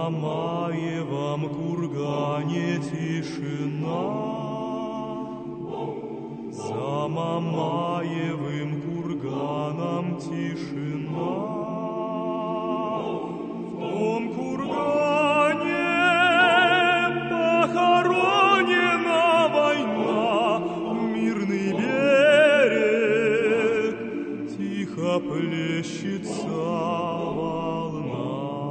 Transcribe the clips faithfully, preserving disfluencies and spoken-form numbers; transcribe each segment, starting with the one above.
Мамаевом кургане тишина, за Мамаевым курганом тишина. В том кургане похоронена война, мирный берег тихо плещется волна.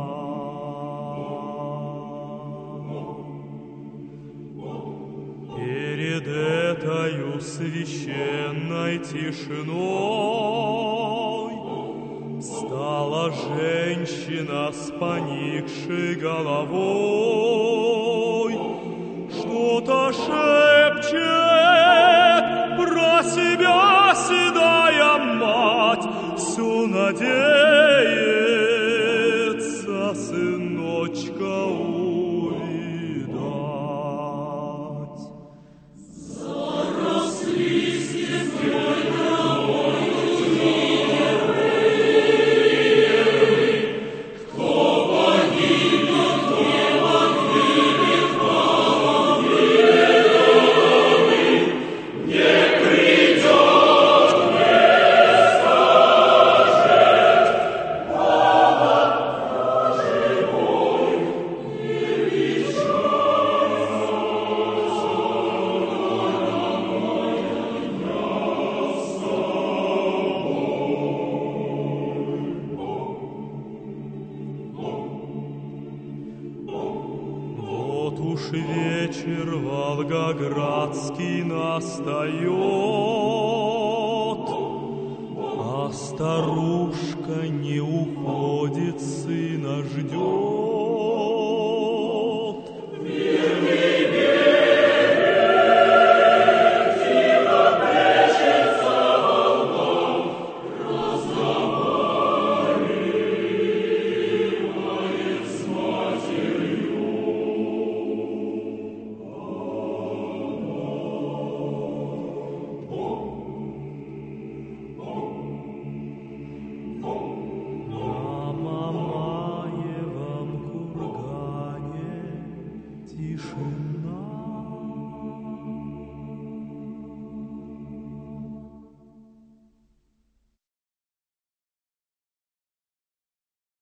Перед этою священной тишиной стала женщина с поникшей головой, что-то шепчет про себя седая мать, все надеется сыночка увидать. Заросли степной травой кто погибнет, не погибнет волнами, не придет, не скажет, Баба живой не вечается. Вот уж вечер волгоградский настает, а старушка не уходит, сына ждет.